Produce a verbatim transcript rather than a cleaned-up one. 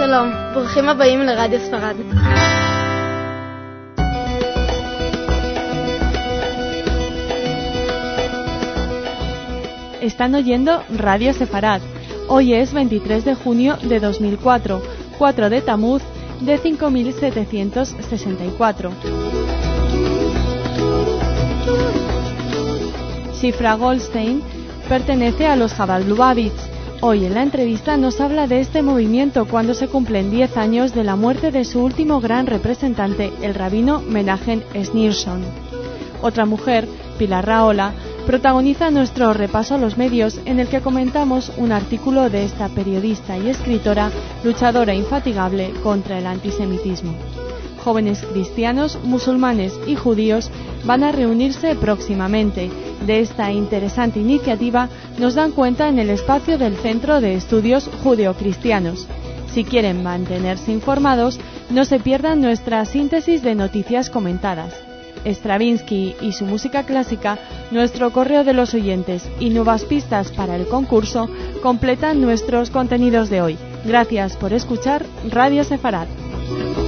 שלום, ברוכים הבאים לרדיו ספרד. Están oyendo Radio Sefarad. Hoy es veintitrés de junio de dos mil cuatro, cuatro de Tamuz de cinco mil setecientos sesenta y cuatro. Shifra Goldstein pertenece a los Chabad Lubavitch. Hoy en la entrevista nos habla de este movimiento cuando se cumplen diez años de la muerte de su último gran representante, el rabino Menachem Schneerson. Otra mujer, Pilar Rahola, protagoniza nuestro repaso a los medios en el que comentamos un artículo de esta periodista y escritora luchadora infatigable contra el antisemitismo. Jóvenes cristianos, musulmanes y judíos van a reunirse próximamente. De esta interesante iniciativa nos dan cuenta en el espacio del Centro de Estudios Judeocristianos. Si quieren mantenerse informados, no se pierdan nuestra síntesis de noticias comentadas. Stravinsky y su música clásica, nuestro correo de los oyentes y nuevas pistas para el concurso completan nuestros contenidos de hoy. Gracias por escuchar Radio Sefarad.